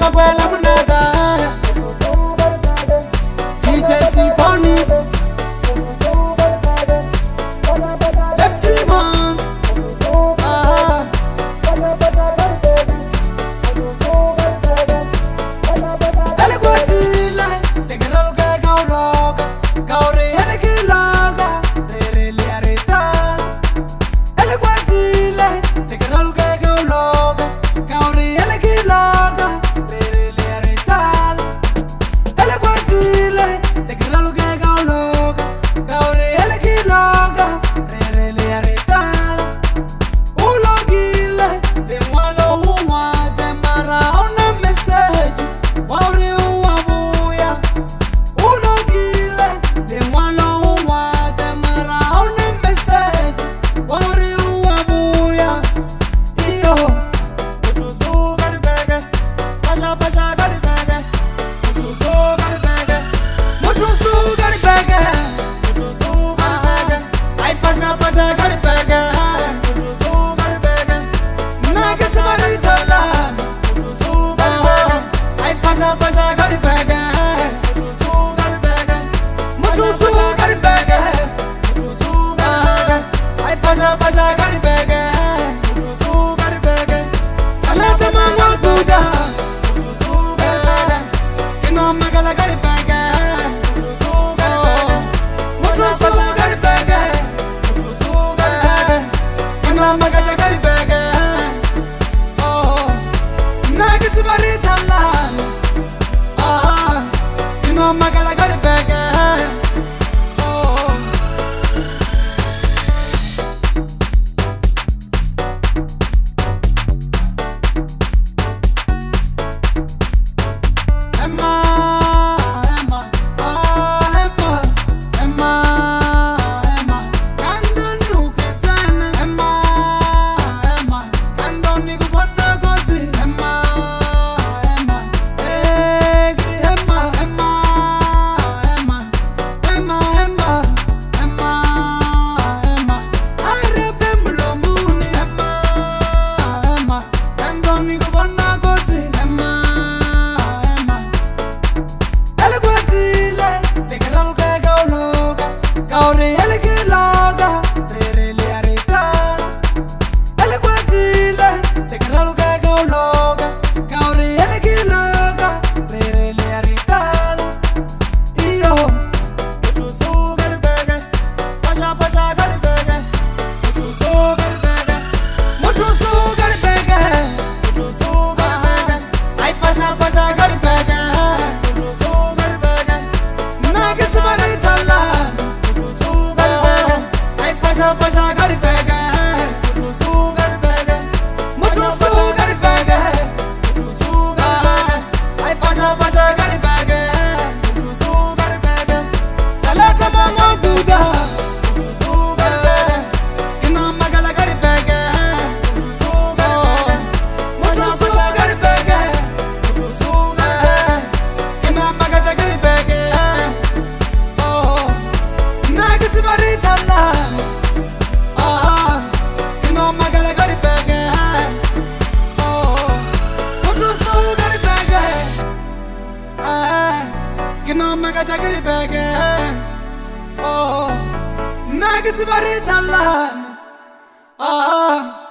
Mabuela Munada, DJ Symphony, let's see Mons, Eleguatila, te que no que gauroga, gauri elegilaga, re le areta. Eleguatila, te que no que gauroga, gauri elegilaga, re le areta. Eleguatila, te que no que gauroga, gauri elegilaga, re le areta. Ulogila, de walo uwa de mara una message, wauri uwabuya. Ulogila, de walo uwa de mara una message, wauri uwabuya. Iyo, mutusu gari bege, pasha pasha gari bege, mutusu gari bege, mutusu gari bege, mutusu gari bege, ay pasha pasha gari bege, mutusu gari bege, nagets mari dola, mutusu gari bege, ay pasha pasha gari bege, mutusu gari bege, mutusu gari bege, mutusu gari bege, ay pasha pasha gari bege, mutusu gari bege, salata mama buda, mutusu gari bege, kino magala gari bege, mutusu gari bege, mutusu gari bege, mutusu gari bege, kino magala gari bege, oh, nagets mari dola, kino magala gari bege, oh. Emma, Emma, Emma, Emma, Emma, kandoni uketana. Emma, Emma, kandoni kubona kozi. Emma, Emma, egi Emma, Emma, Emma, Emma, Emma, Emma, Emma, arebe mlomuni. Emma, Emma, kandoni kubona kozi. Emma, Emma. Eleguatila, te que no que gauloga, gauri elegilaga, re le areta. Eleguatila, te que no que gauloga, gauri elegilaga, re le areta. Iyo, mutusu gari bege, pasha pasha gari bege, mutusu gari bege, mutusu gari bege, mutusu gari bege, ay pasha pasha gari bege, mutusu gari bege, nagets mari dola, mutusu gari bege, ay pasha pasha gari bege, mutusu gari bege, mutusu gari bege, mutusu gari bege, ay pasha pasha gari bege, mutusu gari bege, salata mama buda, mutusu gari bege, kino magala gari bege, mutusu gari bege, mutusu gari bege, mutusu gari bege, kino magala gari bege, oh, nagets mari dola, kino magala gari bege, oh, mutusu gari bege, kino magala gari bege, oh, nagets mari dola,